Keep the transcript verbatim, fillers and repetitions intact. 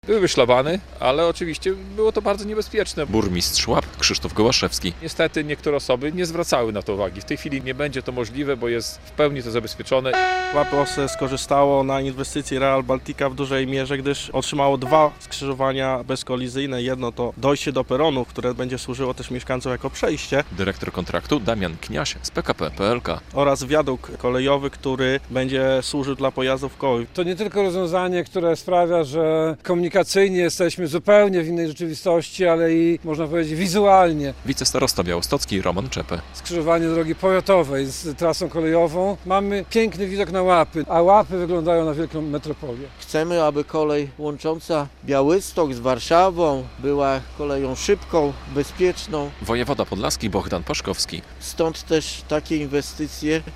Były szlabany, ale oczywiście było to bardzo niebezpieczne. Burmistrz Łap Krzysztof Gołaszewski. Niestety niektóre osoby nie zwracały na to uwagi. W tej chwili nie będzie to możliwe, bo jest w pełni to zabezpieczone. Łap O S E skorzystało na inwestycji Real Baltica w dużej mierze, gdyż otrzymało dwa skrzyżowania bezkolizyjne. Jedno to dojście do peronu, które będzie służyło też mieszkańcom jako przejście, Dyrektor kontraktu Damian Kniaś z P K P P L K. oraz wiadukt kolejowy, który będzie służył dla pojazdów kołowych. To nie tylko rozwiązanie, które sprawia, że komunikacyjnie jesteśmy zupełnie w innej rzeczywistości, ale i, można powiedzieć, wizualnie. Wicestarosta białostocki Roman Czepę. Skrzyżowanie drogi powiatowej z trasą kolejową. Mamy piękny widok na Łapy, a Łapy wyglądają na wielką metropolię. Chcemy, aby kolej łącząca Białystok z Warszawą była koleją szybką, bezpieczną. Wojewoda podlaski Bohdan Paszkowski. Stąd też takie inwestycje.